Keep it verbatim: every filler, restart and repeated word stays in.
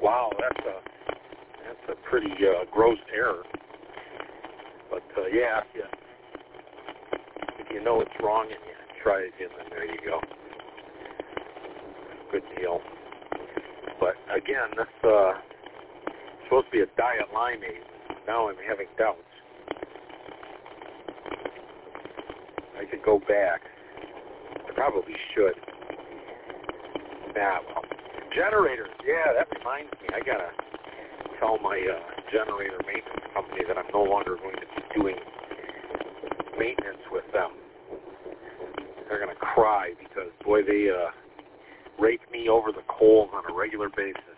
wow, that's a that's a pretty uh, gross error. But uh, yeah, if you, if you know it's wrong and you try again, then there you go. Good deal. But again, this uh, is supposed to be a diet limeade. Now I'm having doubts. I could go back. I probably should. Nah, well, generators. Yeah, that reminds me. I gotta tell my uh, generator maintenance company that I'm no longer going to be doing maintenance with them. They're gonna cry because boy, they uh, rake me over the coals on a regular basis.